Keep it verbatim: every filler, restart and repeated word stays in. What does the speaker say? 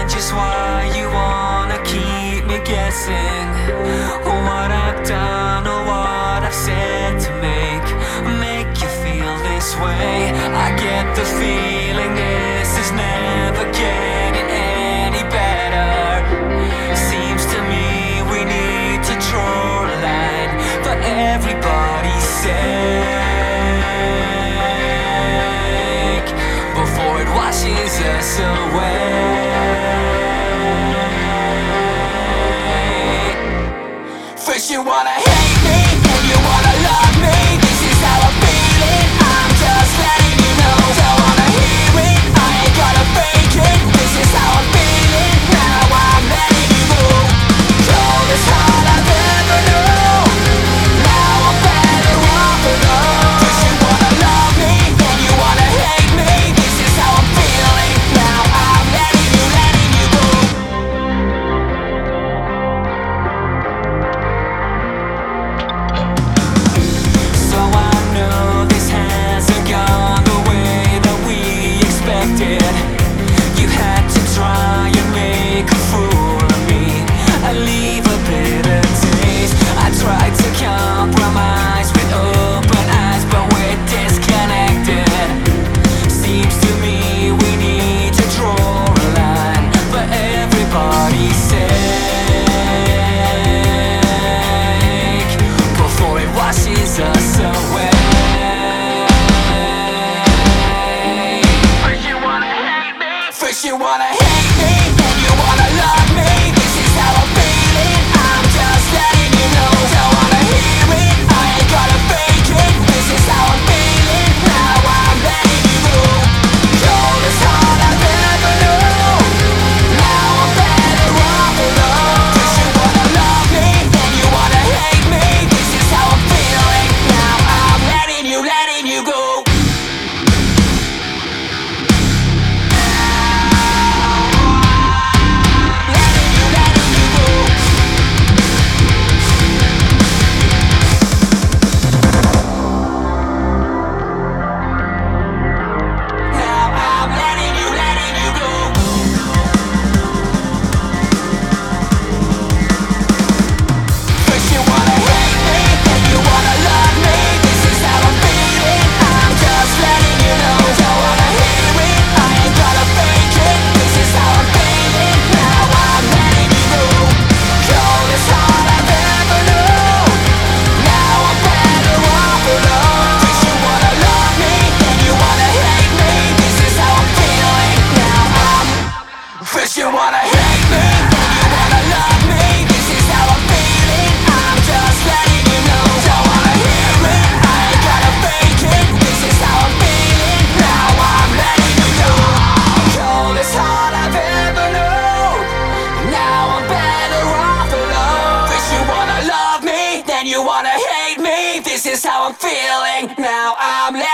just why you wanna keep me guessing, or what I've done or what I've said to make make you feel this way. I get the feeling this is never getting any better. Seems to me we need to draw a line for everybody's sake before it washes us away. First you wanna hate me, then you wanna love me. This is how I'm feeling, I'm just letting you know. Don't wanna hear it, I ain't gonna fake it. This is how I'm feeling, now I'm letting you go. Coldest heart I've ever known, now I'm better off alone. First you wanna love me, then you wanna hate me. This is how I'm feeling, now I'm letting you, letting you go. So I know this hasn't gone the way that we expected. You had to try and make a fool of me, I leave a bitter taste. I tried to compromise with open eyes, but we're disconnected. Seems to me we need to draw a line for everybody's sake before it washes us away. First you wanna hate me, first you wanna hate me, then you wanna love me. This is how I'm feeling, I'm just letting you know. Don't wanna hear it, I ain't gonna fake it. This is how I'm feeling, now I'm letting you go. Coldest heart I've ever known, now I'm better off alone. First you wanna love me, then you wanna hate me. This is how I'm feeling, now I'm letting you, letting you go. Letting you, letting you go. Now I'm letting you, letting you go. First you wanna hate me, then you wanna love me. This is how I'm feeling, I'm just letting you know. Don't wanna hear it, I ain't gonna fake it. This is how I'm feeling, now I'm letting you go. Coldest heart I've ever known, now I'm better off alone. First you wanna love me, then you wanna hate me. This is how I'm feeling, now I'm. First you wanna hate me, then you wanna love me. This is how I'm feeling, I'm just letting you know. Don't wanna hear it, I ain't gonna fake it. This is how I'm feeling, now I'm letting you know. Coldest heart I've ever known, now I'm better off alone. First you wanna love me, then you wanna hate me. This is how I'm feeling, now I'm letting